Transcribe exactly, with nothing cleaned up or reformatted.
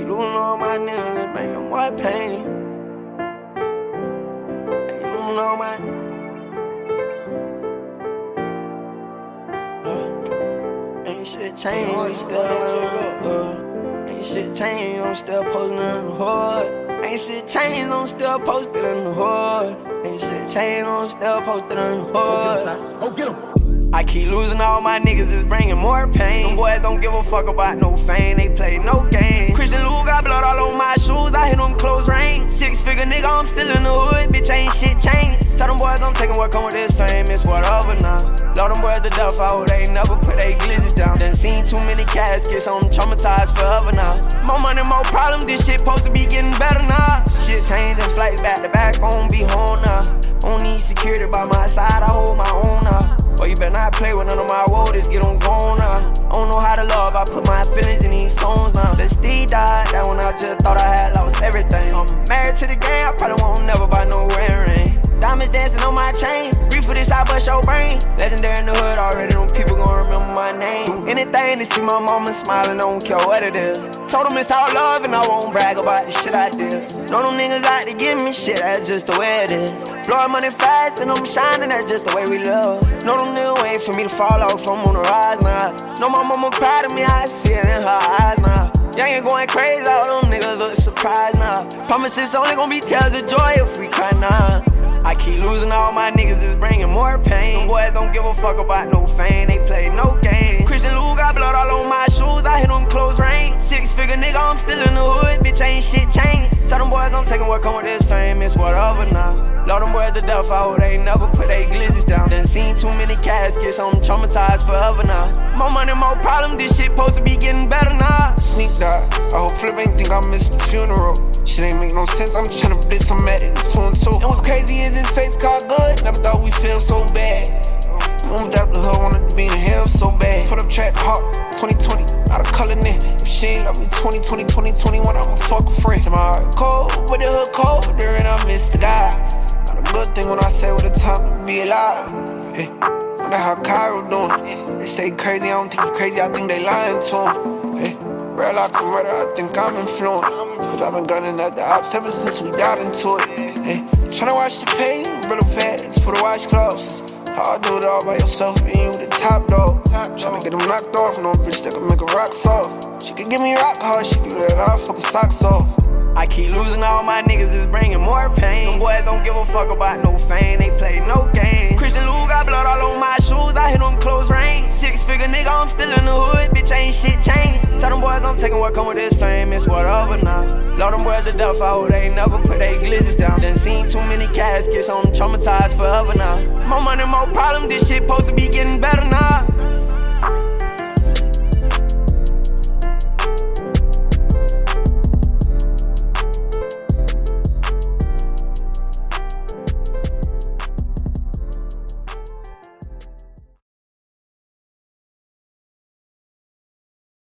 losing all my niggas, it's bringing more pain. I keep losing all my. Uh, ain't shit changed, I'm still uh, ain't shit changed, I'm still posting in the hood. Ain't shit changed, I'm still posted in the hood. Ain't shit changed, I'm still posted in the hood. Go get him, Go get him. I keep losing all my niggas, it's bringing more pain. Them boys don't give a fuck about no fame, they play no game. Christian Lou got blood all on my shoes, I hit them close range. Six figure nigga, I'm still in the hood, bitch ain't shit changed. Tell them boys I'm taking what come with this fame, it's whatever now. Love them boys to death, I hope they never put they glizzies down. Done seen too many caskets, I'm traumatized forever now. More money, more problems, this shit supposed to be getting better now. Shit changing, flights back to back, gon' be home now. Don't need security by my side, I hold my own now. Boy, you better not play with none of my woes, get on gone now. I don't know how to love, I put my feelings in these songs now. The Steve died, that one I just thought I had lost everything. I'm married to the game, I probably won't never buy no wedding ring. Diamonds dancing on my chain, reach for this, I bust your brain. Legendary in the hood already, them people gon' remember my name. Do anything to see my mama smiling, I don't care what it is. Told them it's all love and I won't brag about the shit I did. Know them niggas out to give me shit, that's just the way it is. Blowing money fast and I'm shining, that's just the way we live. Know them niggas wait for me to fall off, I'm on the rise now. Know my mama proud of me, I see it in her eyes now. Young and going crazy, all them niggas look surprised now. Promise it's only gonna be tales of joy if we cry now. I keep losing all my niggas, it's bringing more pain. Them boys don't give a fuck about no fame, they play no game. Christian Lou got blood all on my shoes, I hit them close range. Six figure nigga, I'm still in the hood, bitch ain't shit changed. Tell them boys I'm taking what come with this fame, it's whatever now. Love them boys to death, I hope they never put they glizzies down. Done seen too many caskets, I'm traumatized forever now. More money, more problems, this shit supposed to be getting better now. Sneak that, I hope Flip ain't think I missed the funeral. Shit ain't make no sense, I'm tryna blitz, I'm at it, two and two. And what's crazy is his face got good, never thought we feel so bad. Moved up the hood, wanted to be in the hill so bad. Put up track hard, twenty twenty, out of color in. If she ain't love me twenty twenty, twenty twenty-one, I'ma fuck a friend. To my heart cold, with the hood cold, but there and I miss the guys. Not a good thing when I say with the time to be alive. Yeah. Wonder how Cairo doing. They say crazy, I don't think you crazy, I think they lying to him. Yeah. Real life from murder, I think I'm influenced. Cause I've been gunning at the ops ever since we got into it. Yeah. Tryna watch the pain, brother pads for the watch clubs. Hard do it all by yourself, being you the top dog. Tryna get them knocked off, no bitch that can make a rock soft. She can give me rock hard, she do that all fucking socks off. I keep losing all my niggas, it's bringing more pain. Them boys don't give a fuck about no fame, they play no game. Christian Lou got blood all on my shoes, I hit them close range. Six figure nigga, I'm still in the hood, bitch ain't shit changed. Tell them boys I'm taking what come with this fame, it's whatever now. Love them boys to death, I hope they never put they glizzies down. Done seen too many caskets, I'm traumatized forever now. More money, more problems, this shit supposed to be getting better now.